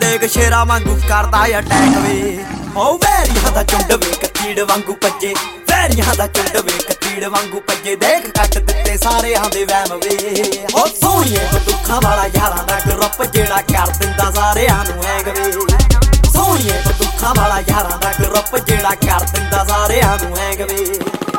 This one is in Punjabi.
ਦੇਖ ਸ਼ੇਰਾਂ ਵਾਂਗੂ ਕਰਦਾ ਅਟੈਕ ਵੇ। ਓ ਵੈਰੀਆਂ ਦਾ ਝੁੰਡ ਵੇ ਕਤੀੜ ਵਾਂਗੂ ਭੱਜੇ, ਵੈਰੀਆਂ ਦਾ ਝੁੰਡ ਵੇ ਕਤੀੜ ਵਾਂਗੂ ਭੱਜੇ। ਦੇਖ ਕੱਟ ਦਿੱਤੇ ਸਾਰਿਆਂ ਦੇ ਵਹਿਮ ਵੇ। ਓ ਸੋਹਣੀਏ ਬੰਦੂਕਾਂ ਵਾਲਾ ਯਾਰਾਂ ਦਾ ਗਰੁੱਪ ਜਿਹੜਾ ਕਰ ਦਿੰਦਾ ਸਾਰਿਆਂ ਨੂੰ ਹੈਂਗ ਵੇ। ਸੋਹਣੀਏ ਬੰਦੂਕਾਂ ਵਾਲਾ ਯਾਰਾਂ ਦਾ ਗਰੁੱਪ ਜਿਹੜਾ ਕਰ ਦਿੰਦਾ ਸਾਰਿਆਂ ਨੂੰ ਹੈਂਗ ਵੇ।